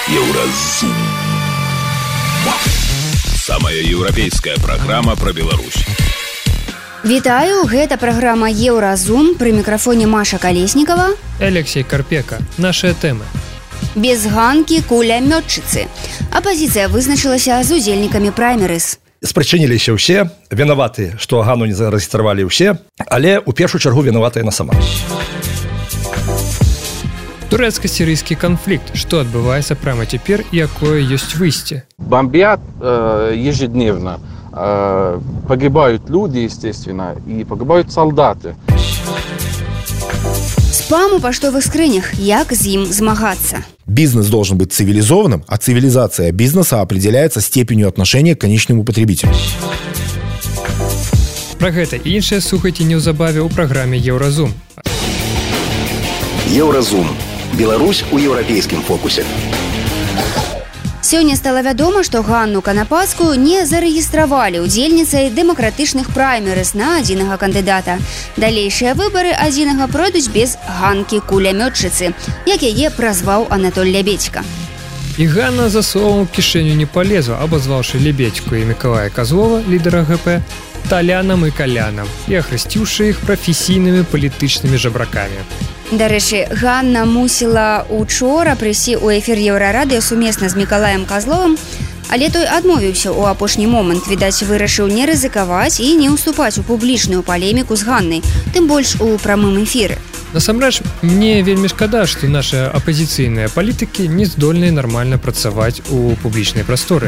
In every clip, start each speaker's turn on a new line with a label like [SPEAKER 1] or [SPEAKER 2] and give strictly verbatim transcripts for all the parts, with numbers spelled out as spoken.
[SPEAKER 1] Еўразум. Самая еўрапейская праграма пра Беларусь.
[SPEAKER 2] Вітаю, гэта праграма Еўразум, пры мікрафоне Маша Калеснікава,
[SPEAKER 3] Алексей Карпека. Нашыя тэмы.
[SPEAKER 2] Без ганкі кулямётчыцы. Апазіцыя вызначылася з удзельнікамі праймерыз.
[SPEAKER 4] Спрычыніліся ўсе, вінаваты, што гану не зарэгістравалі ўсе, але ў першую чаргу вінаватая яна сама.
[SPEAKER 3] Турэцка-сірыйскі канфлікт. Што адбываецца прямо цяпер і якое ёсць выйсце?
[SPEAKER 5] Бомбят э, ежедневно. Э, погибают люди, естественно, и погибают солдаты.
[SPEAKER 2] Спам у паштовых скрынях. Як з ім змагацца?
[SPEAKER 6] Бизнес должен быть цивилизованным, а цивилизация бизнеса определяется степенью отношения к конечному потребителю.
[SPEAKER 3] Пра гэта і іншае слухайце неўзабаве ў праграме Еўразум.
[SPEAKER 1] Еўразум. Беларусь у еўрапейскім фокусе.
[SPEAKER 2] Сёння стала вядома, што Ганну Канапацкую не зарэгістравалі удзельніцай дэмакратычных праймерыз на адзінага кандыдата. Далейшыя выбары адзінага пройдуць без ганкі кулямётчыцы, як яе празваў Анатоль Лябедзька.
[SPEAKER 3] І Ганна за словам у кішэню не палезла, абазваўшы Лябедзьку і Мікалая Казлова, лідара ГП, талянам і калянам, і ахрысціўшы іх прафесійнымі палітычнымі жабракамі.
[SPEAKER 2] Дарэчы, Ганна мусіла учора прыйсці ў эфір Еўрарадыё сумесна з Мікалаем Казловым, але той адмовіўся ў апошні момант, відаць, вырашыў не рызыкаваць і не ўступаць у публічную палеміку з Ганнай, тым больш у прамым эфіры.
[SPEAKER 3] Насамрэч, мне вельмі шкада, што нашы апазіцыйныя палітыкі не здольныя нармальна працаваць у публічнай прасторы.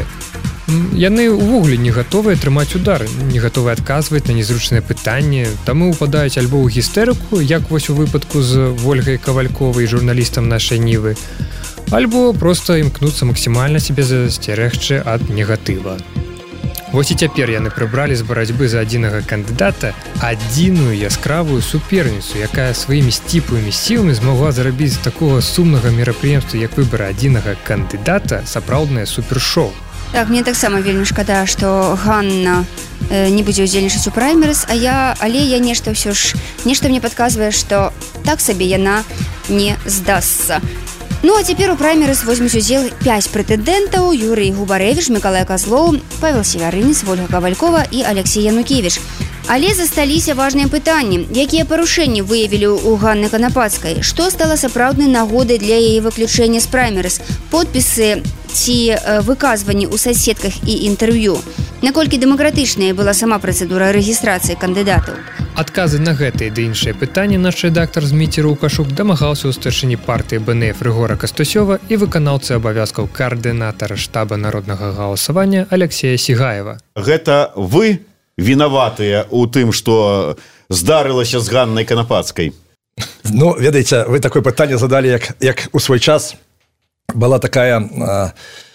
[SPEAKER 3] Яны ўвогуле не гатовыя трымаць удар, не гатовыя адказваць на незручныя пытанні, таму ўпадаюць альбо ў гістэрыку, як вось у выпадку з Вольгай Кавальковай, журналістам нашай Нівы, альбо проста імкнуцца максімальна себе засцерэгчы ад негатыва. Вось і цяпер яны прыбралі з барацьбы за адзінага кандыдата адзіную яскравую суперніцу, якая сваімі сціплымі сіламі змагла зарабіць з такога сумнага мерапрыемства, як выбары адзінага кандыдата, сапраўднае супершоу.
[SPEAKER 2] Так, мне таксама вельмі шкада, што Ганна э, не будзе ўдзельнічаць у праймерыз, а я, але я нешта ўсё ж, нешта мне падказвае, што так сабе яна не здасца. Ну, а цяпер у праймерыз возьмуць удзел пяць прэтэндэнтаў: Юрый Губарэвіч, Мікалай Казлоў, Павел Севярынец, Вольга Кавалькова і Алексей Янукевіч. Але засталіся важныя пытанні. Якія парушэнні выявілі ў Ганны Канапацкай? Што стала сапраўднай нагодай для яе выключэння з праймерыз? Подпісы ці выказванні ў соцсетках і інтэрв'ю? Наколькі дэмакратычнай была сама працэдура рэгістрацыі кандыдатаў?
[SPEAKER 3] Адказы на гэтыя ды іншыя пытанні наш рэдактар Зміцер Лукашук дамагаўся ў старшыні партыі БНФ Рыгора Кастусёва і выканаўцы абавязкаў каардынатара штаба народнага галасавання Алексея Сігаева.
[SPEAKER 7] Гэта вы вінаватыя ў тым, што здарылася з Ганнай Канапацкай?
[SPEAKER 4] Ну, ведаеце, вы такое пытанне задалі, як, як у свой час была такая, а,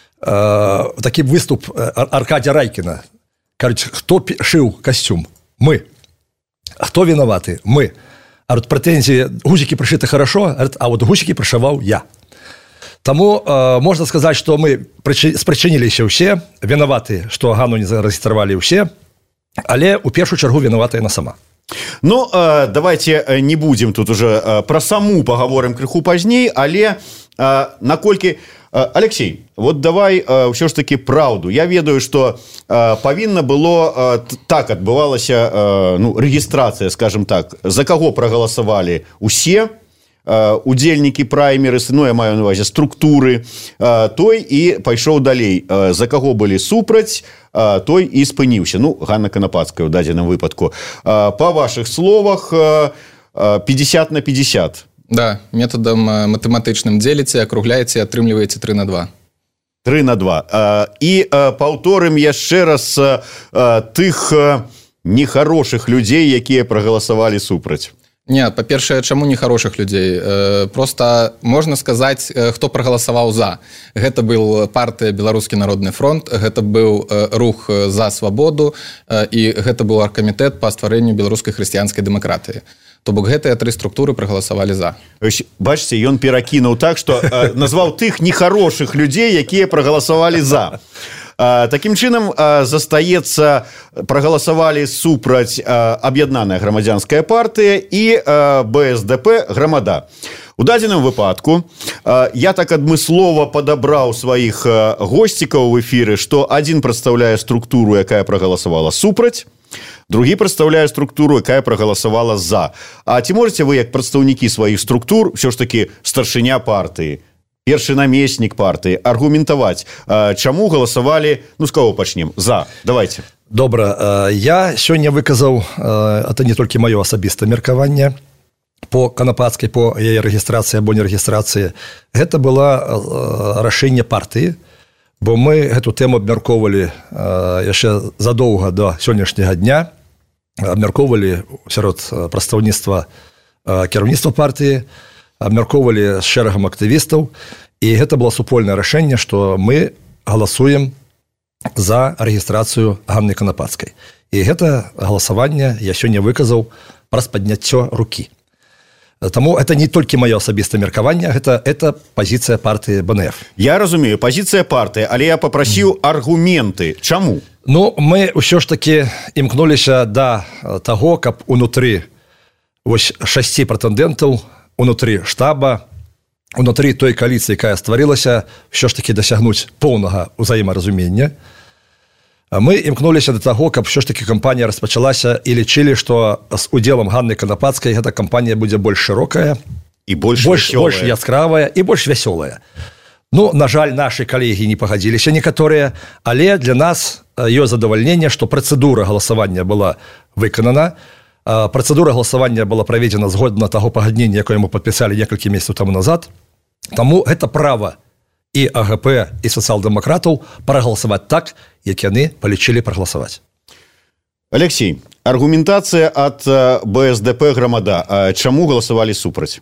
[SPEAKER 4] а, такі выступ Аркадія Райкіна. Кажуць, хто шыў касцюм? Мы. А хто вінаваты? Мы. А вот прэтэнзіі, гузікі прышыты хорошо, а вот гузікі прышываў я. Таму э, можна сказаць, што мы спрычыніліся ўсе, вінаваты, што Ганну не зарэгістравалі ўсе, але ў першую чаргу вінаватая яна сама.
[SPEAKER 7] Ну, э, давайте не будем тут уже э, про саму поговорим крыху пазней, але э, наколькі... Э, Алексей, вот давай э, ўсё ж таки праўду. Я ведаю, што э, павінна было э, так адбывалася э, ну, рэгістрацыя, скажем так, за каго прагаласавалі усе удзельнікі праймерыз, ну, я маю на увазе структуры, той і пайшоў далей. За каго былі супраць, той і спыніўся. Ну, Ганна Канапацкая ў дадзеным выпадку. Па вашых словах, пятьдесят на пятьдесят.
[SPEAKER 8] Да, методам матэматычным дзеліце, акругляеце і атрымліваеце тры на два.
[SPEAKER 7] тры на два. І паўторым яшчэ раз тых нехарошых людзей, якія прагаласавалі супраць.
[SPEAKER 8] Не, па-першае, чаму нехарошых людзей? Э, просто можна сказаць, хто прагаласаваў за. Гэта был партыя Беларускі народны фронт, гэта быў э, рух за свабоду э, і гэта быў аргкамітэт па стварэнню беларускай хрысціянскай дэмакратыі. То бок гэтыя тры структуры прагаласавалі за.
[SPEAKER 7] Бачце, ён перакінуў так, што э, назваў тых нехарошых людзей, якія прагаласавалі за. Такім чынам застаецца, прагаласавалі супраць аб'яднаная грамадзянская партыя і бэ эс дэ пэ грамада. У дадзеным выпадку я так адмыслова падабраў сваіх госцікаў в эфіры, што адзін прадстаўляе структуру, якая прагаласавала супраць, другі прадстаўляе структуру, якая прагаласавала за. А ці можаце вы, як прадстаўнікі сваіх структур, ўсё ж такі старшыня партыі, першы намеснік партыі, аргументаваць, чаму галасавалі, ну, з каго пачнем? За. Давайте.
[SPEAKER 4] Добра. Я сёння выказаў, это не толькі маё асабістае меркаванне, по Канапацкай, по яе рэгістрацыі або нерэгістрацыі. Гэта было рашэнне партыі, бо мы гэту тэму абмяркоўвалі яшчэ задоўга до сённяшняга дня, абмяркоўвалі сярод прадстаўніцтва кіраўніцтва партыі, абмяркоўвалі з шэрагам актывістаў, і гэта было супольнае рашэнне, што мы галасуем за рэгістрацыю Ганны Канапацкай. І гэта галасаванне я сёння выказаў праз падняццё рукі. Таму это не толькі маё асабістае меркаванне, гэта, это пазіцыя партыі бэ эн эф.
[SPEAKER 7] Я разумею, пазіцыя партыі, але я попрасіў mm. аргументы. Чаму?
[SPEAKER 4] Ну, мы ўсё ж такі імкнуліся да таго, каб унутры вось шасці прэтэндэнтаў, унутры штаба, унутры той кааліцыі, якая стварылася, ўсё ж такі дасягнуць поўнага ўзаемаразумення. Мы імкнуліся да таго, каб ўсё ж такі кампанія распачалася і лічылі, што з удзелам Ганны Канапацкай гэта кампанія будзе больш шырокая,
[SPEAKER 7] і больш,
[SPEAKER 4] больш, больш яскравая і больш вясёлая. Ну, на жаль, нашы калегі не пагадзіліся некаторыя, але для нас ёсць задавальненне, што працэдура галасавання была выканана. Працэдура галасавання была праведзена згодна таго пагаднення, якое мы падпісалі некалькі месяцаў таму назад. Таму гэта права і а гэ пэ, і сацыял-дэмакратаў прагаласаваць так, як яны палічылі прагаласаваць.
[SPEAKER 7] Алексей, аргументацыя ад бэ эс дэ пэ грамада. Чаму галасавалі супраць?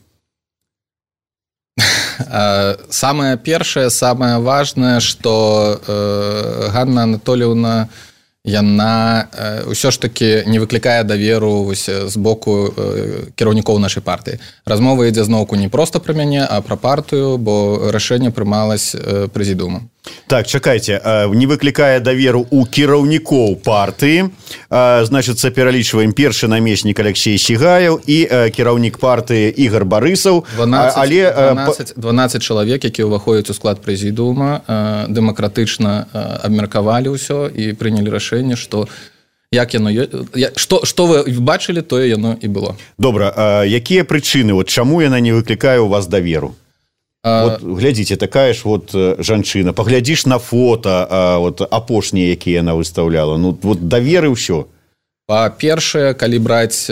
[SPEAKER 8] Самае першае, самае важнае, што Ганна Анатоліўна, яна ўсё ж такі не выклікае даверу з боку кіраўнікоў нашай партыі. Размова ідзе зноўку не проста пра мяне, а пра партыю, бо рашэнне прымалось прэзідыумам.
[SPEAKER 7] Так, чакайце, не выклікае даверу у кіраўнікоў партыі. Значыцца, пералічваем першы намеснік Алексей Сігаев і кіраўнік партыі Ігор Барысаў.
[SPEAKER 8] дванаццаць чалавек, які ўваходзяць у склад прэзідыума, дэмакратычна абмеркавалі ўсё і прынялі рашэнне, што як яно што, што вы бачылі, тое яно і было.
[SPEAKER 7] Добра, якія прычыны, вот чаму яна не выклікае у вас даверу? Вот, глядзіце, такая ж вот жанчына, паглядзіш на фота вот, апошнія, якія яна выстаўляла, ну вот даверы ўсё.
[SPEAKER 8] Па-першае, калі браць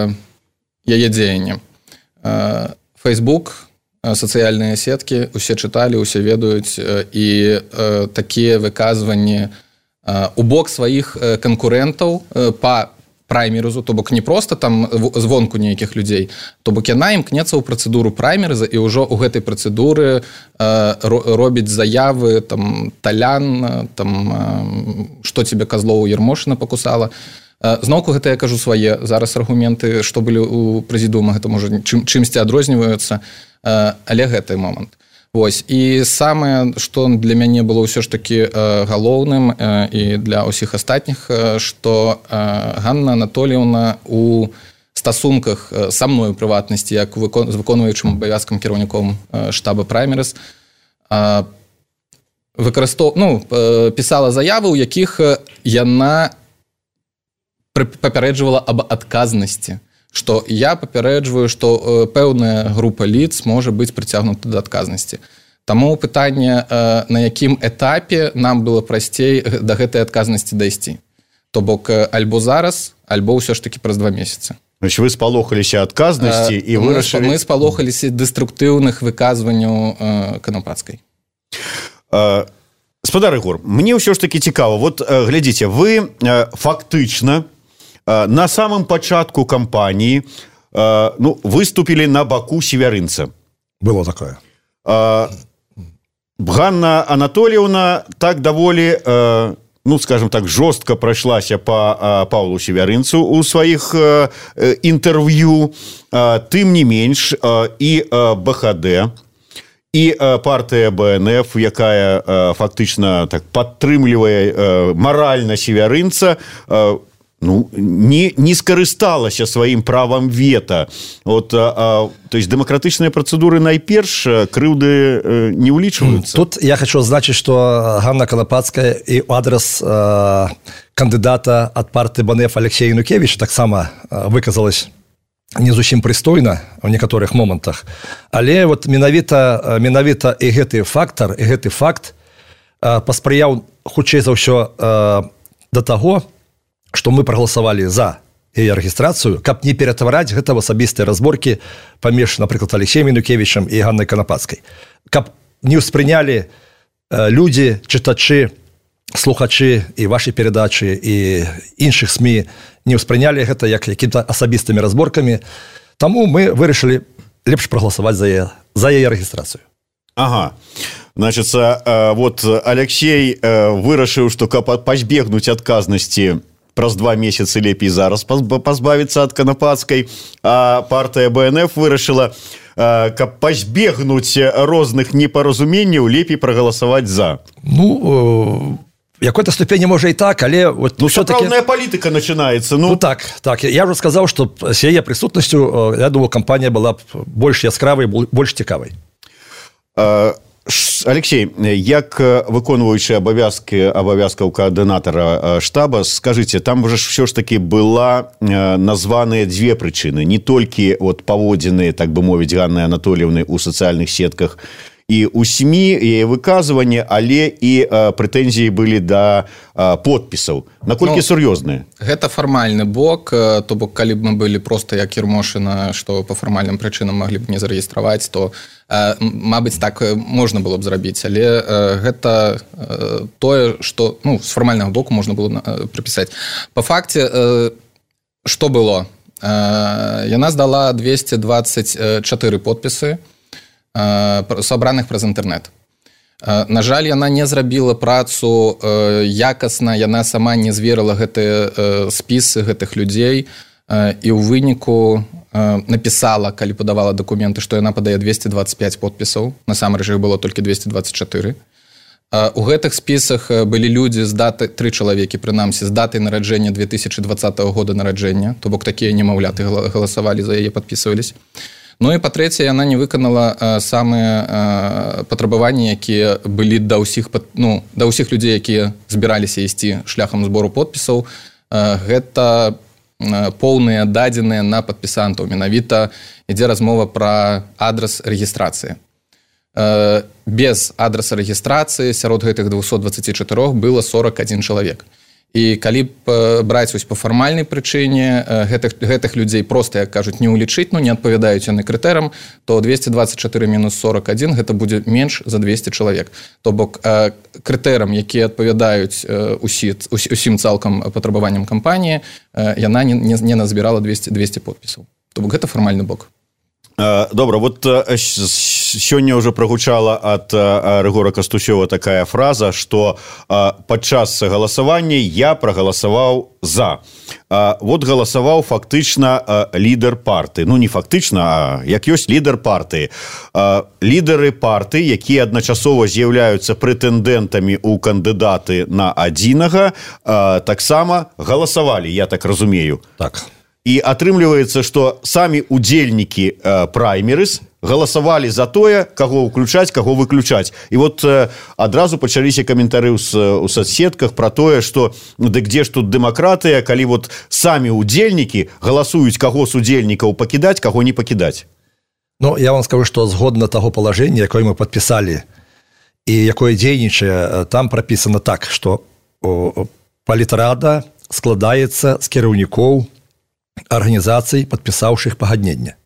[SPEAKER 8] яе дзеянне, Facebook, сацыяльныя сеткі, усе чыталі, усе ведаюць, і такія выказванні у бок сваіх канкурэнтаў па праймерызу, то бок не просто там звонку нейкіх людзей, то бок яна імкнецца ў працэдуру праймерыза і ўжо ў гэтай працэдуры робіць заявы, там, талян, там, што тебе Козлову Ермошына пакусала. Зноўку гэта я кажу свае зараз аргументы, што былі ў прэзідыума, гэта можа чым, чымсьці адрозніваюцца, але гэты момант. Вось. І самае, што для мяне было ўсё ж такі галоўным і для ўсіх астатніх, што Ганна Анатоліўна у стасунках са мной у прыватнасці, як выкон... з выконваючым абавязкам кіраўніком штаба праймерыз, выкарыстов... ну, пісала заявы, у якіх яна папярэджвала аб адказнасці, што я папярэджваю, што пэўная група лиц можа быць прыцягнута да адказнасці. Таму пытанне, на якім этапе нам было прасцей да гэтай адказнасці дайсці. То бок альбо зараз, альбо ўсё ж такі праз два месяцы.
[SPEAKER 7] Значит, вы спалохаліся адказнасці і
[SPEAKER 8] мы,
[SPEAKER 7] вырашылі...
[SPEAKER 8] Мы спалохаліся дэструктыўных выказванняў Канапацкай.
[SPEAKER 7] Спадар Ігор, мне ўсё ж такі цікава. Вот глядзіце, вы фактычна на самом пачатку кампаніі ну, выступілі на баку севярынца.
[SPEAKER 4] Было такое.
[SPEAKER 7] Ганна Анатоліўна так даволі, ну, скажем так, жорстка прайшлася па Паўлу Севярынцу у сваіх інтэрв'ю. Тым не менш, і бэ ха дэ, і партыя БНФ, якая фактычна так падтрымлівае маральна севярынца, ну, не, не скарысталася сваім правам вета. Вот, а, то есть демократычныя працэдуры найперш крыўды э, не ўлічваюцца.
[SPEAKER 4] Тут я хочу значыць, што Ганна Канапацкая і адрес э, кандыдата ад партыі БНФ Алексея Янукевіча таксама э, выказалась не зусім прыстойна ў некаторых момантах. Але вот менавіта, менавіта і гэты фактар, і гэты факт э, паспрыяў хутчэй за ўсё э, да таго, што мы прагаласавалі за яе рэгістрацыю, каб не ператвараць гэта в асабістыя разборкі паміж, напрыклад, Алексеем Янукевічам і Ганнай Канапацкай. Каб не ўспрынялі людзі, чытачы, слухачы і вашай перадачы і іншых СМІ не ўспрынялі гэта як якімі-то асабістымі разборкамі. Таму мы вырашылі лепш прагаласаваць за яе, за яе рэгістрацыю.
[SPEAKER 7] Ага. Значит, вот Алексей вырашыў, што каб пазбегнуць адказнасці праз два месяцы лепей зараз пазбавіцца ад Канапацкай, а партыя БНФ вырашыла, каб пазбегнуць розных непаразуменняў, лепей прагаласаваць за.
[SPEAKER 4] Ну, в какой-то ступені можа і так, але... Вот,
[SPEAKER 7] ну, сапраўдная палітыка начинается. Ну,
[SPEAKER 4] ну так, так. Я уже сказал, что с яе присутностью, я думаю, кампанія была б больш яскравай, больш цікавай.
[SPEAKER 7] Алексей, як выконваючы абавязкі абавязкаў координатора штаба, скажите, там уже все ж таки была названыя две прычыны, не толькі вот паводзіны, так бы мовіць, Ганны Анатольевны у сацыяльных сетках і ў СМІ, і выказванне, але і прэтэнзіі былі да подпісаў. Наколькі ну, сур'ёзныя?
[SPEAKER 8] Гэта фармальны бок, то бок, калі б мы былі проста як Ермошына, што па фармальным прычынам маглі б не зарэгістраваць, то, мабыць, так можна было б зрабіць, але гэта тое, што ну, з фармальнага боку можна было прыпісаць. Па факце, што было? Яна здала двести двадцать четыре подпісы, сабраных праз інтэрнэт. На жаль, яна не зрабіла працу якасна, яна сама не зверыла гэтыя спісы гэтых людзей і ў выніку напісала, калі падавала дакументы, што яна падае двести двадцать пять подпісаў, насамрэч іх было толькі двести двадцать четыре. У гэтых спісах былі людзі з даты, тры чалавекі, прынамсі, з датай нараджэння две тысячи двадцатого года нараджэння, то бок такія немаўляты галасавалі за яе, падпісваліся. Ну і па-трэцяе, яна не выканала а, самыя а, патрабаванні, якія былі да ўсіх, ну, да ўсіх людзей, якія збіраліся ісці шляхам збору подпісаў. А, гэта а, поўныя дадзеныя на падпісантаў. Менавіта ідзе размова пра адрас рэгістрацыі. А, без адраса рэгістрацыі сярод гэтых двухсот двадцати четырёх было сорок один чалавек. І калі б браць вось па фармальнай прычыне гэтых, гэтых людзей проста, як кажуць, не ўлічыць, ну не адпавядаюць яны крытэрам, то двести двадцать четыре мінус сорок один гэта будзе менш за двести чалавек. То бок крытэрам, якія адпавядаюць усі, усім цалкам патрабаванням кампаніі, яна не, не, не назбірала двести, двести подпісаў. То бок гэта фармальны бок.
[SPEAKER 7] Добра, вот сёння уже прагучала ад Рыгора Кастусёва такая фраза, што падчас галасавання я прагаласаваў за. Вот галасаваў фактычна лідар партыі. Ну, не фактычна, а як ёсць лідар партыі. Лідары партыі, якія адначасова з'яўляюцца прэтэндэнтамі ў кандыдаты на адзінага, таксама галасавалі, я так разумею.
[SPEAKER 4] Так.
[SPEAKER 7] І атрымліваецца, што самі удзельнікі э, праймерыс галасавалі за тое, каго ўключаць, каго выключаць. І вот э, адразу пачаліся каментары ў, ў соцсетках пра тое, што ну, дык дзе ж тут дэмакратыя, калі вот самі удзельнікі галасуюць, каго з удзельнікаў пакідаць, каго не пакідаць.
[SPEAKER 4] Ну, я вам скажу, што згодна таго палажэння, якое мы падпісалі і якое дзейнічае, там прапісана так, што палітрада складаецца з кіраўнікоў арганізацый, падпісаўшых пагаднення.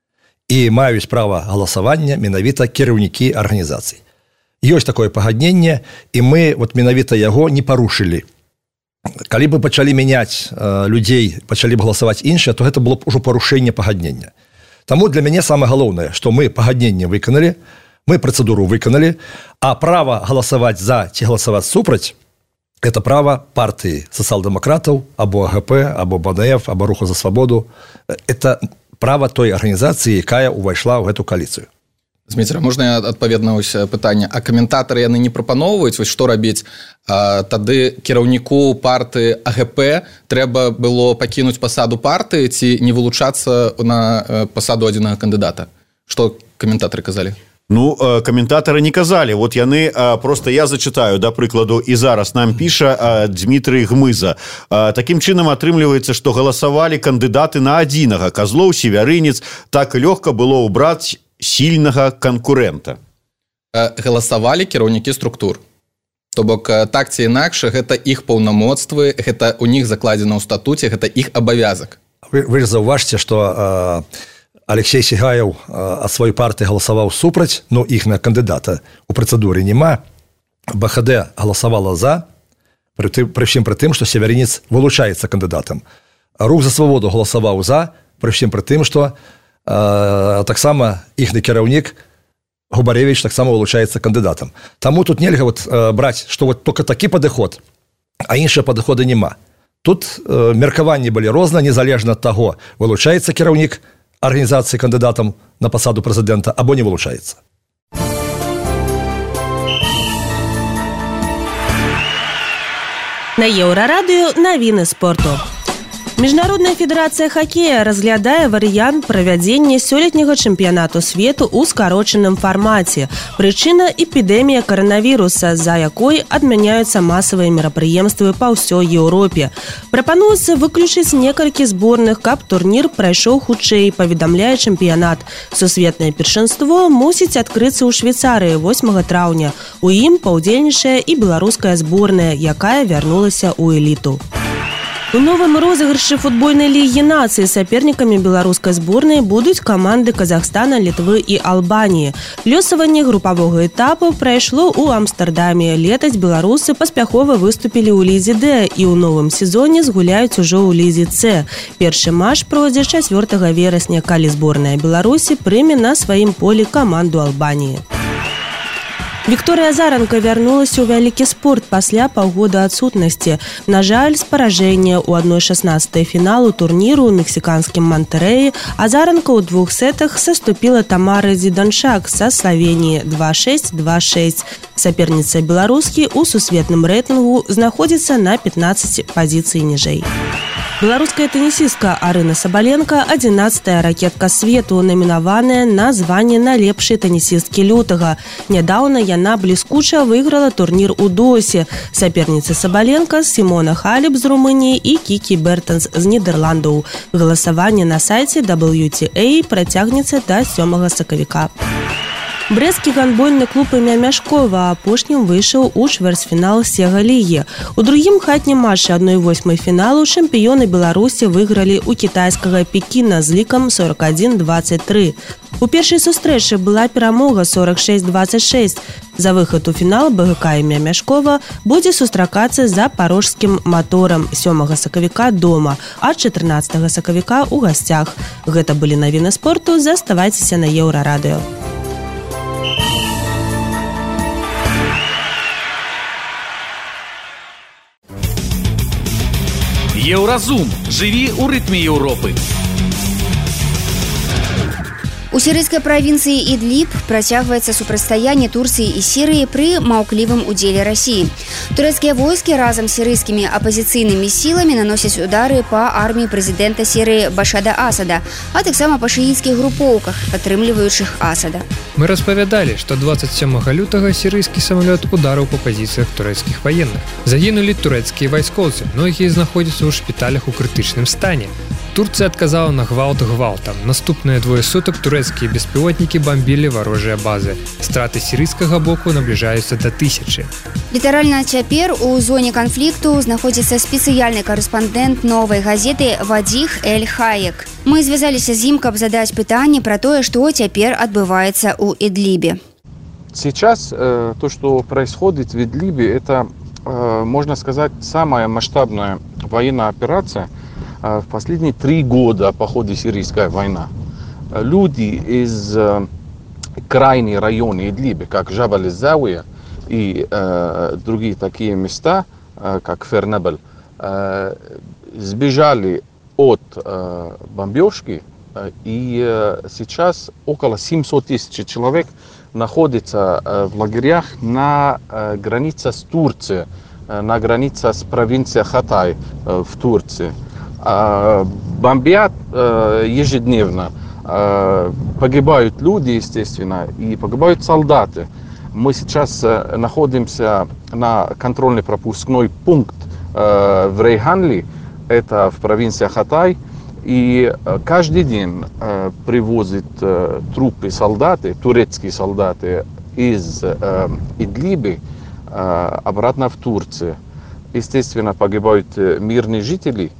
[SPEAKER 4] І маюць права галасавання менавіта кіраўнікі арганізацый. Ёсць такое пагадненне, і мы вот менавіта яго не парушылі. Калі бы пачалі мяняць э, людзей, пачалі б галасаваць іншыя, то гэта было б ужо парушэнне пагаднення. Таму для мяне самае галоўнае, што мы пагадненне выканалі, мы працэдуру выканалі, а права галасаваць за ці галасаваць супраць это право партии социал-демократов, або АГП, або БНФ, або Руху за свободу. Это право той организации, якая увайшла в эту коалицию.
[SPEAKER 8] Зміцер, можна я адпаведна ось пытанне, а каментатары яны не прапаноўваюць, вось што рабіць? А, тады кіраўніку парты АГП трэба было пакінуць пасаду партыі ці не вылучацца на пасаду адзінага кандыдата? Што каментатары казалі?
[SPEAKER 7] Ну, каментатары не казалі. Вот яны, просто я зачитаю, да прыкладу, і зараз нам піша Дмітрый Гмыза. Такім чынам атрымліваецца, што галасавалі кандыдаты на адзінага. Казлоў, Севярынец, так лёгка было ўбраць сильнага канкурэнта.
[SPEAKER 8] Галасавалі кіраўнікі структур. То бок, так ці інакш, гэта іх паўнамоцтвы, гэта у них закладзена ў статуце, гэта іх абавязак.
[SPEAKER 4] Вы, вы ж заўважце, што Алексей Сигаев от своей партии голосовал супраць, но их на кандидата у процедуры нема. БХД голосовала за, при, при всем при тем, что Северинец вылучается кандидатом. Рух за свободу голосовал за, при всем при тем, что э, так само их кіраўнік Губаревич так само вылучается кандидатом. Тому тут нельзя вот, э, брать, что вот только такі падыход, а іншыя падыходы нема. Тут э, меркаванні былі розныя, незалежна ад таго, вылучаецца кіраўнік организации кандидатом на посаду президента або не вылучается.
[SPEAKER 9] На Еўрарадыё навіны спорту. Міжнародная федэрацыя хакея разглядае варыянт правядзення сёлетняга чэмпіянату свету ў скарочаным фармаце. Прычына – эпідэмія каранавіруса, за якой адмяняюцца масавыя мерапрыемствы па ўсёй Еўропе. Прапануецца выключыць некалькі зборных, каб турнір прайшоў хутчэй, паведамляе чэмпіянат. Сусветнае першынство мусіць адкрыцца ў Швейцарыі восьмага траўня. У ім паўдзельнічае і беларуская зборная, якая вярнулася ў эліту. У новым розыгрышы футбольнай лігі нацыі сапернікамі беларускай зборнай будуць каманды Казахстана, Літвы і Албаніі. Лёсаванне групавога этапу прайшло ў Амстэрдаме. Летась беларусы паспяхова выступілі ў лізе Д і ў новым сезоне згуляюць ужо ў лізе С. Першы матч пройдзе чацвёртага верасня, калі зборная Беларусі прыме на сваім полі каманду Албаніі. Вікторыя Азаранка вярнулася ў вялікі спорт пасля паўгода адсутнасці. На жаль, з паражэння ў адной шаснаццатай фіналу турніру ў мексіканскім Мантэрэі Азаранка ў двух сетах саступіла Тамары Зіданшак са Славеніі два шэсць два шэсць. Саперніца беларускі ў сусветным рэйтынгу знаходзіцца на пятнаццаць пазіцый ніжэй. Беларуская тенісістка Арына Сабаленка – адзінаццатая ракетка свету, намінаваная на званне найлепшай тенісісткі лютага. Нядаўна яна бліскуча выйграла турнір у Досе. Саперніцы Сабаленка – Сімона Халеп з Румыніі і Кікі Бертэнс з Нідерландаў. Галасаванне на сайце дабл ю ти эй працягнецца да сёмага сакавіка. Брэсцкі гандбольны клуб імя Мяшкова апошнім выйшаў у чвэрцьфінал Сега-лігі. У другім хатнім матчы адной восьмай фіналу чэмпіёны Беларусі выйгралі ў кітайскага Пекіна з лікам сорок адзін дваццаць тры. У першай сустрэчы была перамога сорок шэсць дваццаць шэсць. За выхад у фінал БГК імя Мяшкова будзе сустракацца за парожскім маторам сёмага сакавіка дома, а чатырнаццатага сакавіка ў гасцях. Гэта былі навіны спорту, заставайцеся на Еўрарадыё.
[SPEAKER 10] Еўразум. Жыві ў рытме Еўропы.
[SPEAKER 2] У сірыйскай правінцыі Ідліб працягваецца супрацьстаянне Турцыі і Сірыі пры маўклівым удзеле Расіі. Турэцкія войскі разам з сірыйскімі апазіцыйнымі сіламі наносяць удары па арміі прэзідэнта Сірыі Башара Асада, а таксама па шыіцкіх групоўках, падтрымліваючых Асада.
[SPEAKER 3] Мы распавядалі, што дваццаць сёмага лютага сірыйскі самалёт ударыў па пазіцыях турэцкіх ваенных. Загінулі турэцкія вайскоўцы, многія знаходзяцца ў шпіталях у крытычным стане. Турцыя адказала на гвалт гвалтам. Наступныя двое сутак турэцкія беспілотнікі бамбілі варожыя базы. Страты сірыйскага боку набліжаюцца да тысячы.
[SPEAKER 2] Літаральна цяпер у зоне канфлікту знаходзіцца спецыяльны карэспандэнт новай газеты Вадіх Эль-Хаек. Мы звязаліся з ім, каб задаць пытанне пра тое, што цяпер адбываецца ў Ідлібе.
[SPEAKER 5] Сейчас э, то, что происходит в Идлибе, это, э, можно сказать, самая масштабная военная операция в последние три года по ходу сирийская война. Люди из э, крайней района Идлиба, как Джабал-ис-Зауия и э, другие такие места, э, как Фернебель, э, сбежали от э, бомбежки И сейчас около семьсот тысяч человек находится в лагерях на границе с Турцией, на границе с провинцией Хатай в Турции. Бомбят ежедневно, погибают люди, естественно, и погибают солдаты. Мы сейчас находимся на контрольно-пропускной пункт в Рейханли, это в провинции Хатай, и каждый день привозят трупы солдаты, турецкие солдаты из Идлиба обратно в Турцию. Естественно, погибают мирные жители,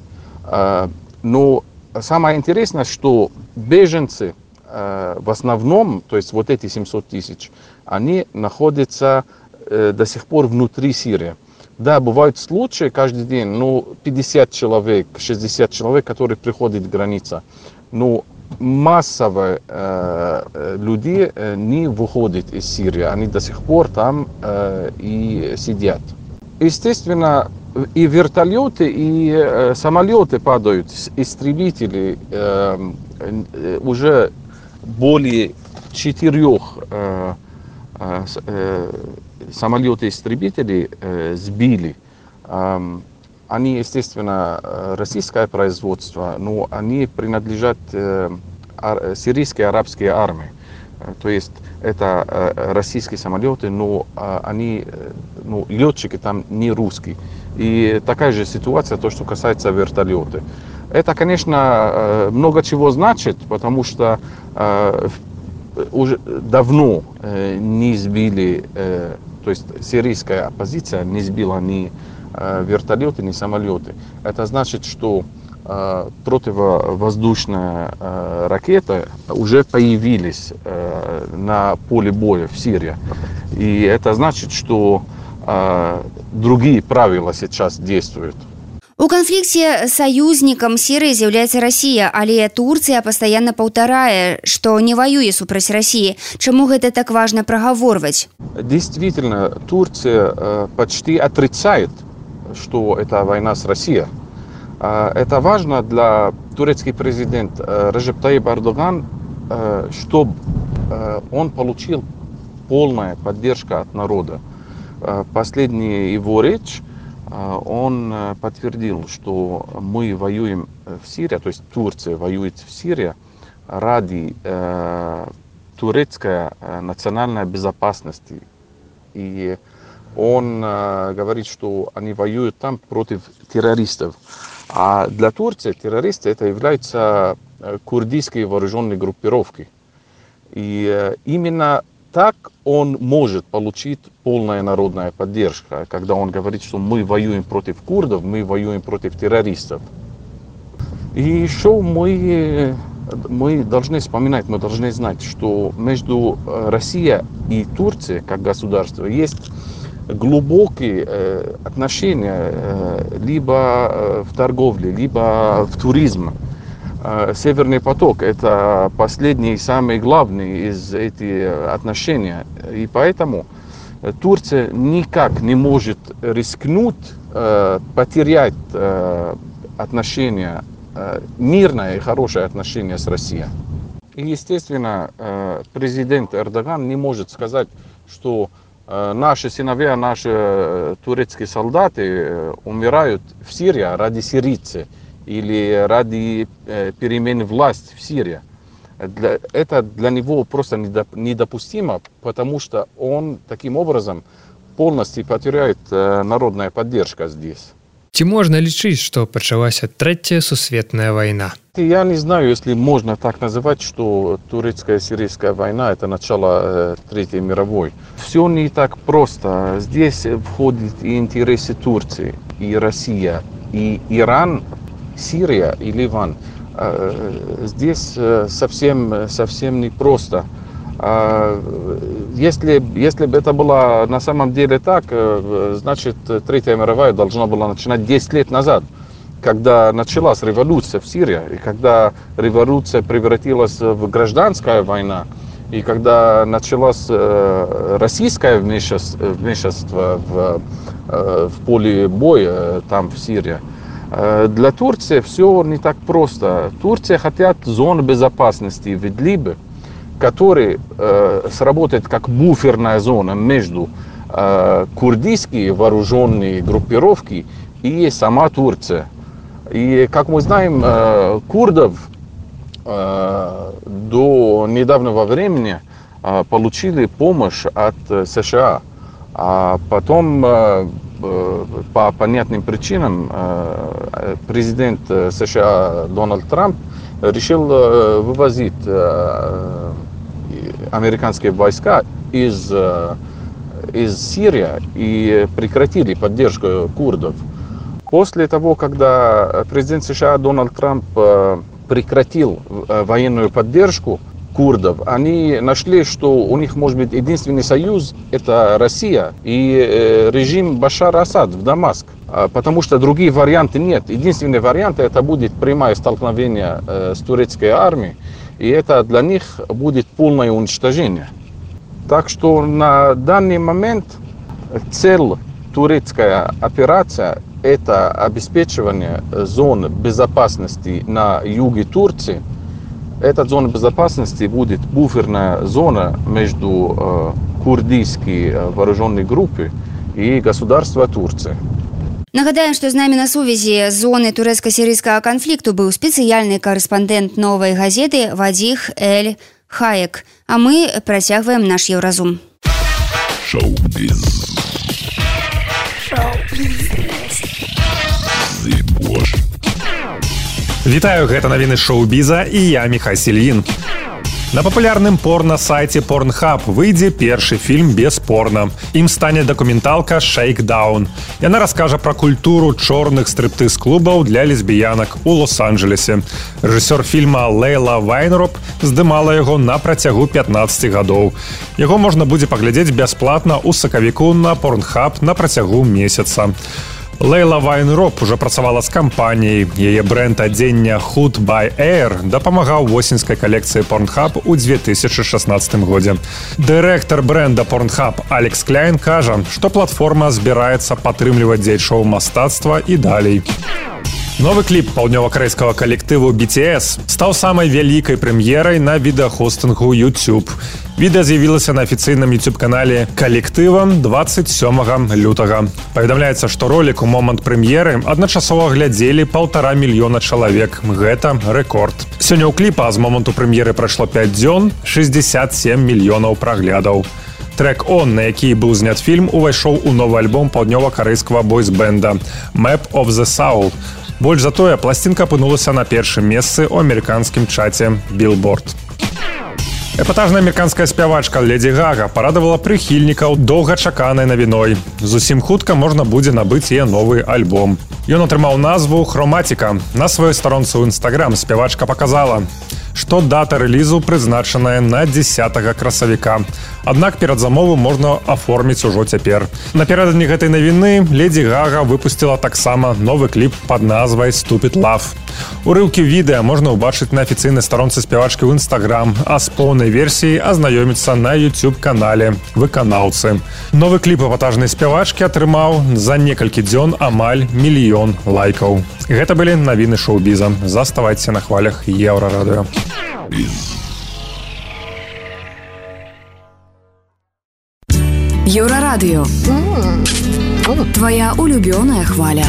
[SPEAKER 5] но самое интересное, что беженцы в основном, то есть вот эти семьсот тысяч, они находятся до сих пор внутри Сирии. Да, бывают случаи каждый день, ну, пятьдесят человек, шестьдесят человек, которые приходят к границе. Но массово э, люди не выходят из Сирии, они до сих пор там э, и сидят. Естественно, и вертолеты, и э, самолеты падают, истребители, э, э, уже более четырех э, э, самолеты-истребители э, сбили. Э, они, естественно, российское производство, но они принадлежат э, ар, сирийской арабской армии. Э, то есть это э, российские самолеты, но э, они, э, ну, летчики там не русские. И такая же ситуация, то, что касается вертолета. Это, конечно, э, много чего значит, потому что э, уже давно э, не сбили, э, то есть сирийская оппозиция не сбила ни э, вертолеты, ни самолеты. Это значит, что э, противовоздушная э, ракета уже появились э, на поле боя в Сирии. И это значит, что э, другие правила сейчас действуют.
[SPEAKER 2] У канфлікце саюзнікам Сірыі з'яўляецца Расія, але Турцыя пастаянна паўтарае, што не воюе супраць Расіі. Чаму гэта так важна прагаворваць?
[SPEAKER 5] Действительно, Турция э, почти отрицает, что это война с Россией. Э, это важно для турецкий президент э, Реджеп Тайип Эрдоган, э, чтобы э, он получил полная поддержка от народа. Э, последняя его речь, он подтвердил, что мы воюем в Сирии, то есть Турция воюет в Сирии ради э, турецкой национальной безопасности. И он э, говорит, что они воюют там против террористов. А для Турции террористы это являются курдистские вооруженные группировки. И э, именно так он может получить полная народная поддержка, когда он говорит, что мы воюем против курдов, мы воюем против террористов. И еще мы, мы должны вспоминать, мы должны знать, что между Россией и Турцией, как государство, есть глубокие отношения либо в торговле, либо в туризме. Северный поток – это последний и самый главный из этих отношений. И поэтому Турция никак не может рискнуть э, потерять э, отношения, э, мирное и хорошее отношение с Россией. И, естественно, э, президент Эрдоган не может сказать, что э, наши сыновья, наши турецкие солдаты э, умирают в Сирии ради сирийцев или ради э, перемены власти в Сирии. Для, это для него просто недопустимо, потому что он таким образом полностью потеряет э, народная поддержка здесь.
[SPEAKER 3] Ці можна лічыць, што пачалася трэцяя сусветная вайна?
[SPEAKER 5] Я не знаю, если можно так называть, что турецкая сирийская война – это начало э, Третьей мировой. Все не так просто. Здесь входят и интересы Турции, и Россия, и Иран, Сирия и Ливан. Здесь совсем, совсем непросто. Если, если бы это было на самом деле так, значит, Третья мировая должна была начинать десять лет назад, когда началась революция в Сирии, и когда революция превратилась в гражданскую войну, и когда началось российское вмешательство в, в поле боя там в Сирии. Для Турции все не так просто. Турция хотят зону безопасности в Идлибе, который э, сработает как буферная зона между э, курдистские вооруженные группировки и сама Турция. И, как мы знаем, э, курдов э, до недавнего времени э, получили помощь от э, США. А потом, э, э, по понятным причинам, э, президент США Дональд Трамп решил э, вывозить э, американские войска из, из Сирии и прекратили поддержку курдов. После того, когда президент США Дональд Трамп прекратил военную поддержку курдов, они нашли, что у них может быть единственный союз – это Россия и режим Башара Асад в Дамаск. Потому что других вариантов нет. Единственный вариант – это будет прямое столкновение с турецкой армией. И это для них будет полное уничтожение. Так что на данный момент цель турецкой операции – это обеспечивание зоны безопасности на юге Турции. Эта зона безопасности будет буферная зона между э, курдистской вооруженной группой и государством Турции.
[SPEAKER 2] Нагадаем, што з намі на сувязі зоны турэцка-сірыйскага канфлікту быў спецыяльны карэспандэнт новай газеты Вадзіх Эль Хаек. А мы працягваем наш Еўразум.
[SPEAKER 1] Шоу-біз.
[SPEAKER 11] Вітаю, гэта навіны шоу-біза і я Міхай Сільін. На папулярным порна-сайце Pornhub выйдзе першы фільм без порна. Ім стане дакументалка «Shakedown». Яна раскажа пра культуру чорных стриптыз-клубаў для лесбіянак у Лос-Анджелесе. Рэжысёр фільма Лейла Вайнроп здымала яго на працягу пятнаццаць гадоў. Яго можна будзе паглядзець бясплатна ў сакавіку на Pornhub на працягу месяца. Лейла Вайнроп уже працавала з кампаніяй. Яе брэнд адзення Hood by Air дапамагаў восеньскай калекцыі Pornhub у две тысячы шаснаццатым годзе. Дырэктар брэнда Pornhub Алекс Кляйн кажа, што платформа збіраецца падтрымліваць дзейчоў мастацтва і далей. Новы кліп паўднёва-карэйскага калектыву би ти эс стаў самай вялікай прэм'ерай на відэахостынгу YouTube. Відэа з'явілася на афіцыйным YouTube-канале калектыва дваццаць сёмага лютага. Паведамляецца, што ролік у момант прэм'еры адначасова глядзелі паўтара мільёна чалавек. Гэта рэкорд. Сёння ў кліпа з моманту прэм'еры прайшло пяць дзён, шэсцьдзесят сем мільёнаў праглядаў. Трек «Он», на які быў знят фільм, увайшоў у новы альбом паўднёва-карэйскага бойс-бэнда «Map of the Soul». Больш за тое, пласцінка апынулася на першым месцы ў амерыканскім чаце Billboard. Эпатажная амерыканская спявачка Леді Гага парадавала прыхільнікаў доўгачаканай навіной. Зусім хутка можна будзе набыць яе новы альбом. Ён атрымаў назву «Хроматика». На сваёй старонцы ў Instagram спявачка паказала, што дата рэлізу прызначаная на дзесятага красавіка. Аднак перадзамову можна аформіць ужо цяпер. Напярэдадні гэтай навіны Леді Гага выпусціла таксама новы кліп пад назвай «Stupid Love». Урыўкі відэа можна ўбачыць на афіцыйнай старонцы спявачкі ў Instagram, а з поўнай версіяй азнаёміцца на YouTube-канале выканаўцы. Новы кліп эпатажнай спявачкі атрымаў за некалькі дзён амаль мільён лайкаў. Гэта былі навіны шоу-біза. Заставайцеся на хвалях Еўрарадыё.
[SPEAKER 12] Еўрарадыё. Твоя улюбёная хваля.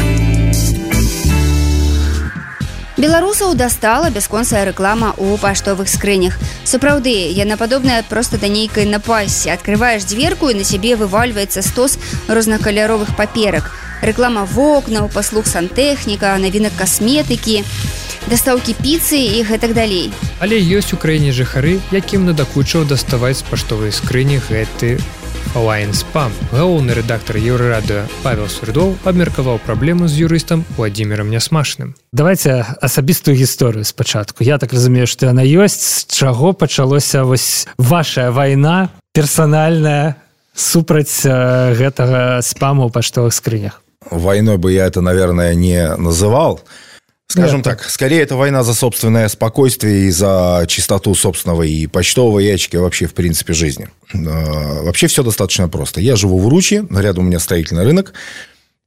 [SPEAKER 2] Беларусаў дастала бясконцая рэклама ў паштовых скрынях. Сапраўды, яна падобная проста да нейкай напасці. Адкрываеш дзверку і на сябе вывальваецца стос рознакаляровых паперак. Рэклама вокнаў, паслуг сантэхніка, навінак касметыкі, дастаўкі піцы і гэтак далей.
[SPEAKER 3] Але ёсць у краіне жыхары, якім надакучыў даставаць з паштовай скрыні гэты онлайн-спам. Галоўны рэдактар Еўрарадыё Павел Сурдоў абмеркаваў праблему з юрыстам Владзімірам Нясмашным.
[SPEAKER 13] Давайте асабістую гісторыю спачатку. Я так разумею, што яна ёсць, з чаго пачалося вось ваша вайна персанальная супраць э, гэтага спаму ў паштовых скрынях.
[SPEAKER 6] Войной бы я это, наверное, не называл. Скажем да, так, скорее это война за собственное спокойствие и за чистоту собственного и почтового ящика, и вообще, в принципе, жизни. Вообще все достаточно просто. Я живу в Уручье, рядом у меня строительный рынок.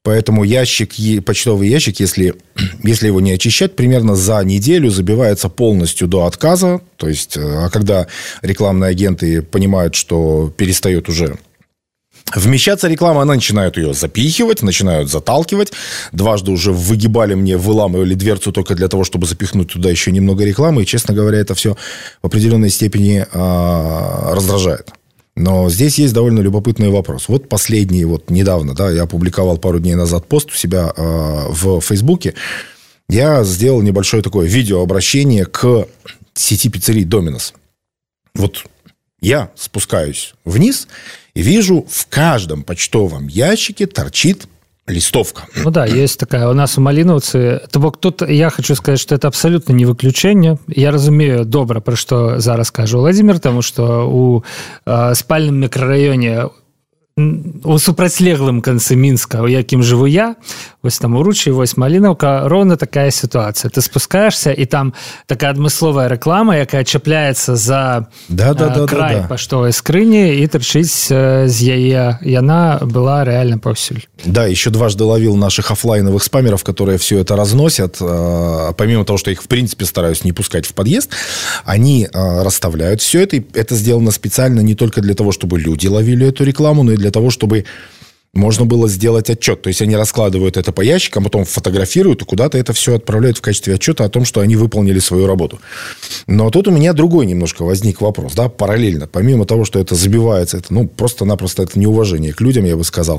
[SPEAKER 6] Поэтому ящик, почтовый ящик, если, если его не очищать, примерно за неделю забивается полностью до отказа. То есть, а когда рекламные агенты понимают, что перестает уже вмещаться реклама, она начинает ее запихивать, начинают заталкивать. Дважды уже выгибали мне, выламывали дверцу только для того, чтобы запихнуть туда еще немного рекламы. И, честно говоря, это все в определенной степени а, раздражает. Но здесь есть довольно любопытный вопрос. Вот последний, вот недавно, да, я опубликовал пару дней назад пост у себя э, в Фейсбуке. Я сделал небольшое такое видеообращение к сети пиццерий Доминос. Вот я спускаюсь вниз и вижу, в каждом почтовом ящике торчит листовка.
[SPEAKER 13] Ну да, есть такая у нас у Малиновцы. То бок тут я хочу сказать, что это абсолютно не выключение. Я разумею добра, про что зараз кажу Владимир, тому что у э, спальным микрорайоне у супрацьлеглым канцы Мінска, у якім жыву я, вось там у Ручі, вось Малінаўка, роўна такая сітуацыя. Ты спускаешься, і там такая адмысловая рэклама, якая чапляецца за
[SPEAKER 6] да, да, да,
[SPEAKER 13] край
[SPEAKER 6] да, да.
[SPEAKER 13] паштовай скрыні і тырчыць з яе. Яна была реально паўсюль.
[SPEAKER 6] Да, еще дважды ловил наших офлайновых спамеров, которые все это разносят. Помимо того, что я их, в принципе, стараюсь не пускать в подъезд, они расставляют все это. И это сделано специально не только для того, чтобы люди ловили эту рекламу, но и для того, чтобы можно было сделать отчет. То есть они раскладывают это по ящикам, потом фотографируют и куда-то это все отправляют в качестве отчета о том, что они выполнили свою работу. Но тут у меня другой немножко возник вопрос, да, параллельно. Помимо того, что это забивается, это, ну, просто-напросто это неуважение к людям, я бы сказал.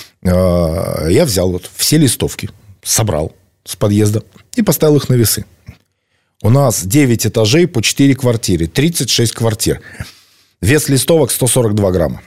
[SPEAKER 6] Я взял вот все листовки, собрал с подъезда и поставил их на весы. У нас девять этажей по четыре квартиры, тридцать шесть квартир. Вес листовок сто сорок два грамма.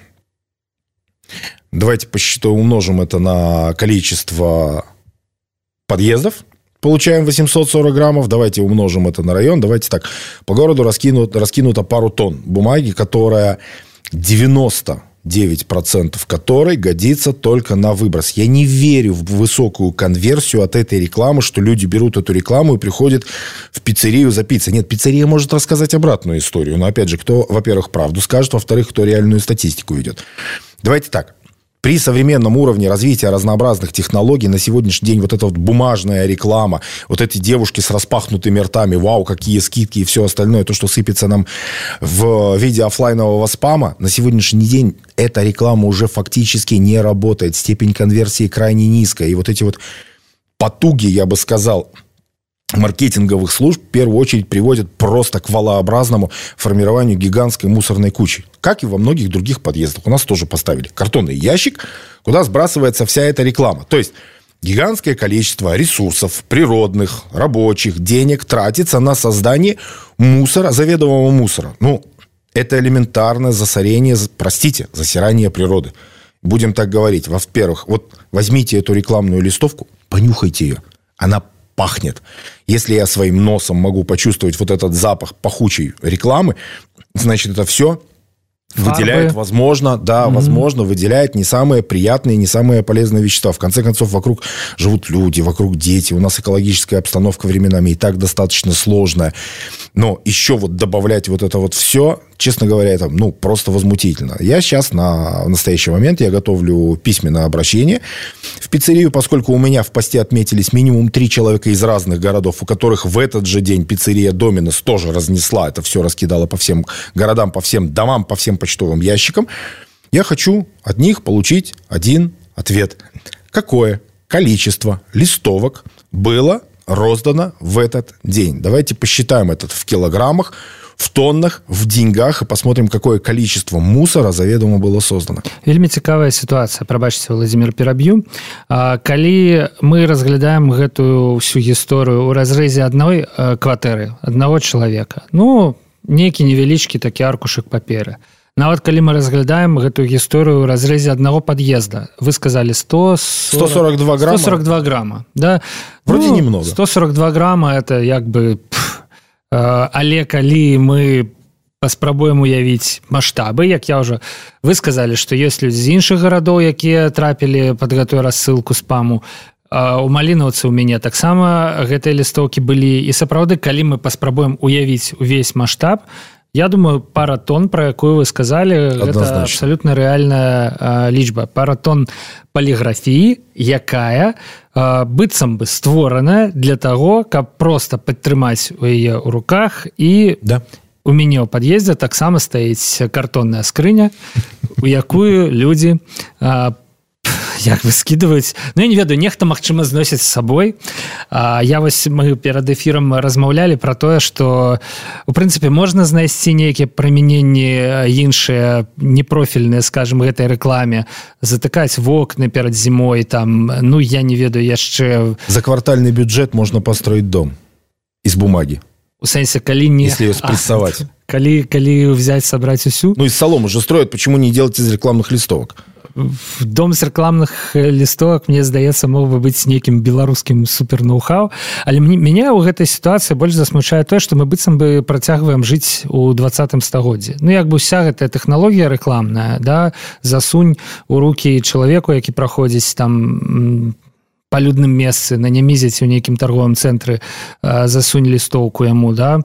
[SPEAKER 6] Давайте посчитаем, умножим это на количество подъездов. Получаем восемьсот сорок граммов. Давайте умножим это на район. Давайте так. По городу раскинут, раскинуто пару тонн бумаги, которая девяносто девять процентов которой годится только на выброс. Я не верю в высокую конверсию от этой рекламы, что люди берут эту рекламу и приходят в пиццерию за пиццей. Нет, пиццерия может рассказать обратную историю. Но, опять же, кто, во-первых, правду скажет, во-вторых, кто реальную статистику ведет. Давайте так. При современном уровне развития разнообразных технологий на сегодняшний день вот эта вот бумажная реклама, вот эти девушки с распахнутыми ртами, вау, какие скидки и все остальное, то, что сыпется нам в виде офлайнового спама, на сегодняшний день эта реклама уже фактически не работает. Степень конверсии крайне низкая. И вот эти вот потуги, я бы сказал, маркетинговых служб в первую очередь приводят просто к валообразному формированию гигантской мусорной кучи. Как и во многих других подъездах. У нас тоже поставили картонный ящик, куда сбрасывается вся эта реклама. То есть гигантское количество ресурсов, природных, рабочих, денег тратится на создание мусора, заведомого мусора. Ну, это элементарное засорение, простите, засирание природы. Будем так говорить. Во-первых, вот возьмите эту рекламную листовку, понюхайте ее. Она пахнет. Если я своим носом могу почувствовать вот этот запах пахучей рекламы, значит, это все
[SPEAKER 13] Фарбы.
[SPEAKER 6] Выделяет, возможно, да, mm-hmm. возможно, выделяет не самые приятные, не самые полезные вещества. В конце концов, вокруг живут люди, вокруг дети. У нас экологическая обстановка временами и так достаточно сложная. Но еще вот добавлять вот это вот все, честно говоря, это, ну, просто возмутительно. Я сейчас на в настоящий момент я готовлю письменное обращение в пиццерию, поскольку у меня в посте отметились минимум три человека из разных городов, у которых в этот же день пиццерия Доминос тоже разнесла это все, раскидала по всем городам, по всем домам, по всем почтовым ящикам. Я хочу от них получить один ответ. Какое количество листовок было роздано в этот день? Давайте посчитаем это в килограммах, в тоннах, в деньгах и посмотрим, какое количество мусора заведомо было создано.
[SPEAKER 13] Вельмі цікавая сітуацыя, прабачце, Владимир, пераб'ю. Калі мы разглядаем гэтую всю гісторыю ў разрэзе адной кватэры, аднаго чалавека, ну, нейкі невялічкі такі аркушык паперы. Нават калі мы разглядаем гэтую гісторыю ў разрэзе аднаго пад'езда, вы сказалі сто сорок два грамма. сто сорок два грамма, да?
[SPEAKER 6] Вроде
[SPEAKER 13] ну,
[SPEAKER 6] немного.
[SPEAKER 13] сто сорок два грамма это як бы... Пф, але калі мы паспрабуем уявіць маштабы, як я ўжо вы сказалі, што ёсць людзі з іншых гарадоў, якія трапілі пад гэтую рассылку спаму. У Малінаўцы ў мяне таксама гэтыя лістоўкі былі, і сапраўды, калі мы паспрабуем уявіць увесь маштаб, Я думаю, пара тонн, про якую вы сказали, гэта абсолютно рэальная э, лічба. Пара тонн паліграфіі, якая э, быццам бы створана для того, каб просто падтрымаць у яе ў руках. І
[SPEAKER 6] да.
[SPEAKER 13] У мяне ў пад'ездзе таксама стаіць картонная скрыня, у якую людзі э, як бы скидываюць. Ну, я не ведаю, нехта, магчыма, зносіць з сабой. А, я вось, мы перад эфірам размаўлялі пра тое, што, у прынцыпе, можна знайсці нейкія прымяненні іншыя, непрофільныя, скажем, гэтай рэкламе, затыкаць вокны перад зімой, там, ну, я не ведаю, яшчэ...
[SPEAKER 6] За квартальный бюджет можно построить дом из бумаги.
[SPEAKER 13] У сэнсе, калі не...
[SPEAKER 6] Если ее спрессовать.
[SPEAKER 13] А, калі, калі взять, собрать усю...
[SPEAKER 6] Ну, из соломы же строят, почему не делать из рекламных листовок?
[SPEAKER 13] Дом з рекламных лістовак, мне здаецца, мог бы быць нейкім беларускім супер-ноу-хау, але мяне ў гэтай сітуацыі больш засмучае тое, што мы быццам бы працягваем жыць у двадцатым стагоддзі. Ну, як бы уся гэтая тэхналогія рэкламная, да, засунь у рукі чалавеку, які праходзіць там па людным месцы, на нямізіць у нейкім торговым цэнтры, засунь лістоўку яму, да,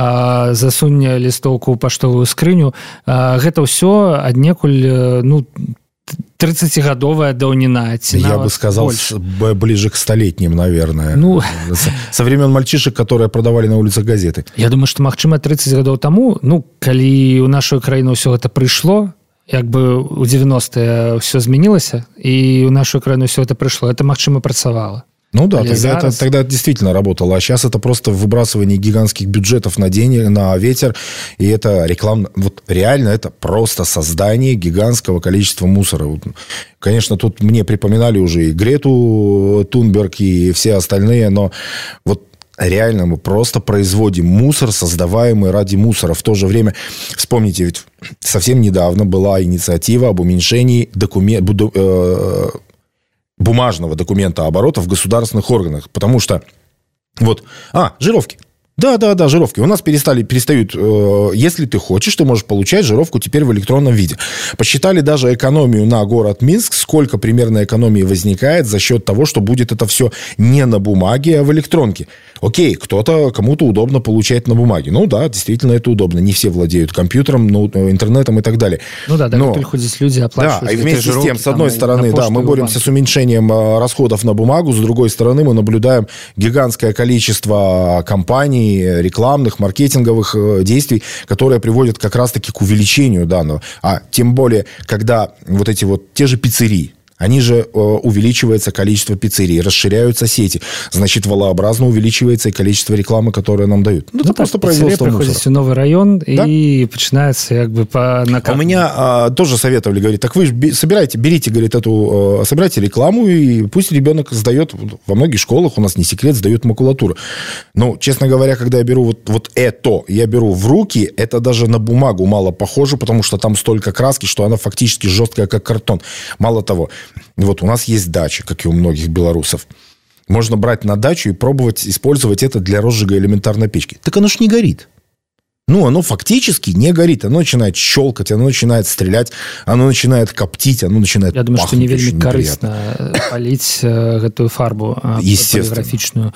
[SPEAKER 13] засунь лістоўку ў паштовую скрыню. Гэта ўсё аднекуль, ну, тридцатигодовая даўніна.
[SPEAKER 6] Я бы сказал, больше. Ближе к столетним, наверное.
[SPEAKER 13] Ну...
[SPEAKER 6] Со времен мальчишек, которые продавали на улицах газеты.
[SPEAKER 13] Я думаю, что, магчыма, тридцать гадоў таму, ну, калі ў нашу краіну ўсё гэта прыйшло, як бы у девяностые ўсё змянілася, і ў нашу краіну ўсё это прыйшло, это, магчыма, працавала.
[SPEAKER 6] Ну да, тогда это, тогда это действительно работало. А сейчас это просто выбрасывание гигантских бюджетов на деньги, на ветер. И это реклама... Вот реально это просто создание гигантского количества мусора. Вот, конечно, тут мне припоминали уже и Грету Тунберг, и все остальные, но вот реально мы просто производим мусор, создаваемый ради мусора. В то же время, вспомните, ведь совсем недавно была инициатива об уменьшении документов... Э, бумажного документа оборота в государственных органах, потому что вот, а, жировки. Да, да, да, жировки. У нас перестали, перестают, э, если ты хочешь, ты можешь получать жировку теперь в электронном виде. Посчитали даже экономию на город Минск, сколько примерно экономии возникает за счет того, что будет это все не на бумаге, а в электронке. Окей, кто-то, кому-то удобно получать на бумаге. Ну да, действительно, это удобно. Не все владеют компьютером, ну, интернетом и так далее.
[SPEAKER 13] Ну да, да, но... приходят люди, оплачивают.
[SPEAKER 6] Да, и вместе с тем, с одной стороны, да, мы боремся с уменьшением расходов на бумагу, с другой стороны, мы наблюдаем гигантское количество компаний, рекламных, маркетинговых действий, которые приводят как раз-таки к увеличению данного. А тем более, когда вот эти вот те же пиццерии, они же э, увеличивается количество пиццерий, расширяются сети. Значит, волообразно увеличивается и количество рекламы, которую нам дают. Ну, ну это просто производство мусора.
[SPEAKER 13] Приходите в новый район, да? И начинается как бы по накату.
[SPEAKER 6] У меня а, тоже советовали, говорит, так вы же собирайте, берите, говорит, эту, собирайте рекламу, и пусть ребенок сдает, во многих школах, у нас не секрет, сдают макулатуру. Но, честно говоря, когда я беру вот, вот это, я беру в руки, это даже на бумагу мало похоже, потому что там столько краски, что она фактически жесткая, как картон. Мало того, вот у нас есть дача, как и у многих белорусов. Можно брать на дачу и пробовать использовать это для розжига элементарной печки. Так оно ж не горит. Ну, оно фактически не горит. Оно начинает щелкать, оно начинает стрелять, оно начинает коптить, оно начинает
[SPEAKER 13] Я думаю,
[SPEAKER 6] пахнуть.
[SPEAKER 13] Что не вельмі карысна паліць гэтую фарбу поліграфічную.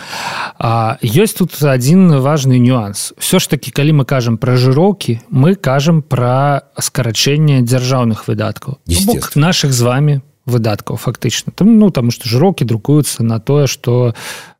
[SPEAKER 13] А ёсць тут один важный нюанс. Все ж таки, калі мы кажам пра жыроўкі, мы кажам пра скарачэнне дзяржаўных выдаткаў. Бок наших з вами выдаткаў фактычна. Там, ну, таму што жыроўкі друкуюцца на тое, што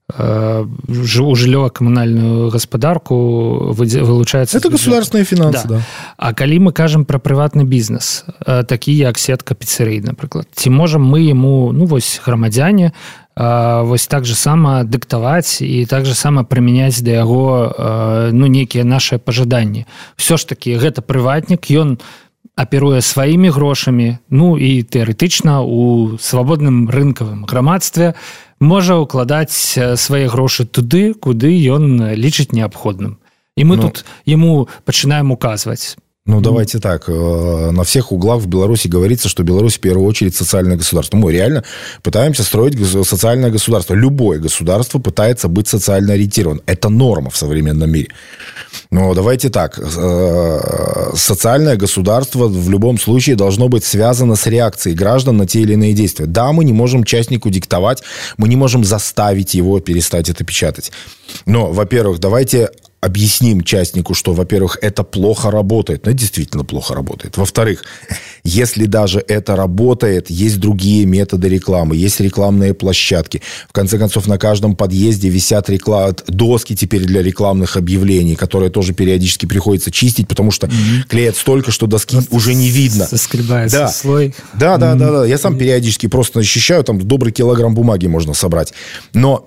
[SPEAKER 13] у жыллёва-камунальную гаспадарку вылучаецца...
[SPEAKER 6] Это государственные финансы, да.
[SPEAKER 13] да. А калі мы кажам пра прыватны бізнес, такі як сетка піццерый, напрыклад, ці можам мы яму, ну, вось, грамадзяне, вось так же сама дыктаваць і так же сама прымяняць да яго, ну, нейкія нашыя пажаданні. Всё ж такі, гэта прыватнік, ён аперуе сваімі грошамі, ну, і тэарэтычна у свабодным рынкавым грамадстве можа укладаць свае грошы туды, куды ён лічыць неабходным. І мы ну, тут яму пачынаем указваць.
[SPEAKER 6] Ну, давайте так. На всех углах в Беларуси говорится, что Беларусь в первую очередь социальное государство. Мы реально пытаемся строить социальное государство. Любое государство пытается быть социально ориентирован. Это норма в современном мире. Но давайте так. Социальное государство в любом случае должно быть связано с реакцией граждан на те или иные действия. Да, мы не можем частнику диктовать, мы не можем заставить его перестать это печатать. Но, во-первых, давайте объясним частнику, что, во-первых, это плохо работает. Ну, это действительно плохо работает. Во-вторых, если даже это работает, есть другие методы рекламы, есть рекламные площадки. В конце концов, на каждом подъезде висят реклам... доски теперь для рекламных объявлений, которые тоже периодически приходится чистить, потому что mm-hmm. клеят столько, что доски вот уже не видно.
[SPEAKER 13] Соскребается
[SPEAKER 6] да.
[SPEAKER 13] слой.
[SPEAKER 6] Да, да, mm-hmm. да, да. Я сам периодически просто начищаю, там добрый килограмм бумаги можно собрать. Но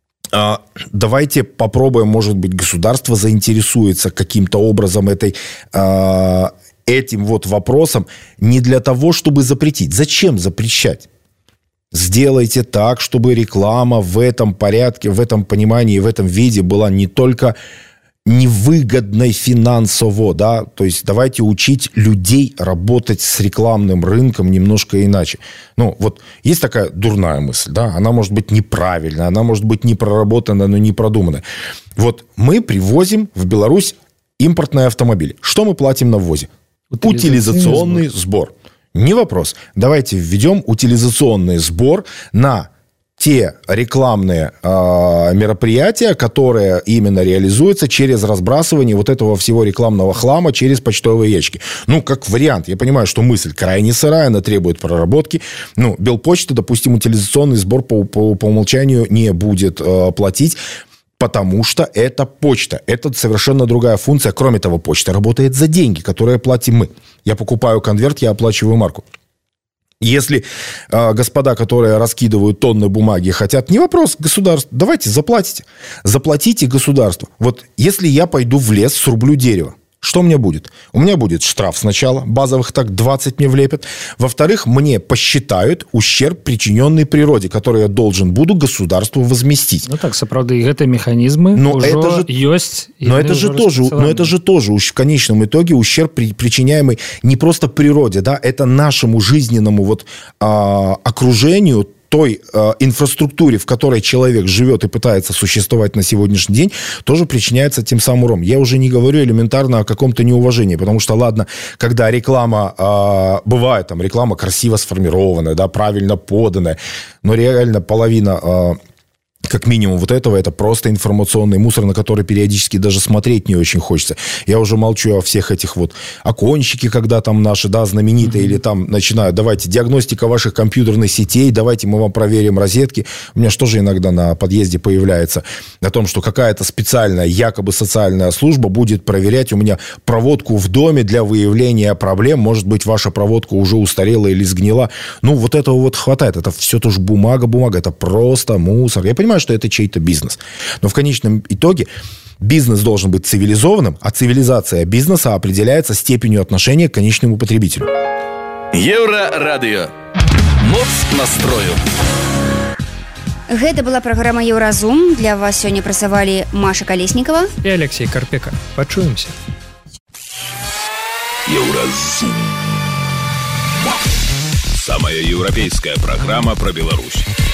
[SPEAKER 6] давайте попробуем, может быть, государство заинтересуется каким-то образом этой, этим вот вопросом не для того, чтобы запретить. Зачем запрещать? Сделайте так, чтобы реклама в этом порядке, в этом понимании, в этом виде была не только невыгодной финансово, да, то есть давайте учить людей работать с рекламным рынком немножко иначе. Ну, вот есть такая дурная мысль, да, она может быть неправильная, она может быть не проработанная, но не продуманная. Вот мы привозим в Беларусь импортные автомобили. Что мы платим на ввозе? Утилизационный сбор. сбор. Не вопрос. Давайте введем утилизационный сбор на те рекламные э, мероприятия, которые именно реализуются через разбрасывание вот этого всего рекламного хлама через почтовые ящики. Ну, как вариант. Я понимаю, что мысль крайне сырая, она требует проработки. Ну, Белпочта, допустим, утилизационный сбор по, по, по умолчанию не будет э, платить, потому что это почта. Это совершенно другая функция. Кроме того, почта работает за деньги, которые платим мы. Я покупаю конверт, я оплачиваю марку. Если э, господа, которые раскидывают тонны бумаги, хотят, не вопрос, государство, давайте заплатите. Заплатите государству. Вот если я пойду в лес, срублю дерево, что у меня будет? У меня будет штраф сначала, базовых так двадцать мне влепят. Во-вторых, мне посчитают ущерб, причиненный природе, который я должен буду государству возместить.
[SPEAKER 13] Ну так, сапраўды, и это механизмы но уже это же, есть.
[SPEAKER 6] Но это же, тоже, но это же тоже в конечном итоге ущерб, причиняемый не просто природе, да, это нашему жизненному вот, а, окружению, той э, инфраструктуре, в которой человек живет и пытается существовать на сегодняшний день, тоже причиняется тем самым урон. Я уже не говорю элементарно о каком-то неуважении, потому что, ладно, когда реклама, э, бывает там реклама красиво сформированная, да, правильно поданная, но реально половина... Э, как минимум вот этого, это просто информационный мусор, на который периодически даже смотреть не очень хочется. Я уже молчу о всех этих вот окончики, когда там наши, да, знаменитые, mm-hmm. или там начинают, давайте, диагностика ваших компьютерных сетей, давайте мы вам проверим розетки. У меня что же иногда на подъезде появляется о том, что какая-то специальная, якобы социальная служба будет проверять у меня проводку в доме для выявления проблем. Может быть, ваша проводка уже устарела или сгнила. Ну, вот этого вот хватает. Это все тоже бумага, бумага. Это просто мусор. Я понимаю, что это чей-то бизнес. Но в конечном итоге бизнес должен быть цивилизованным, а цивилизация бизнеса определяется степенью отношения к конечному потребителю.
[SPEAKER 10] Еўрарадыё. Моц настрою.
[SPEAKER 2] Гэта была праграма «Еўразум». Для вас сёння працавалі Маша Колесникова
[SPEAKER 3] и Алексей Карпека. Пачуемся.
[SPEAKER 1] Еўразум. Самая европейская программа про Беларусь.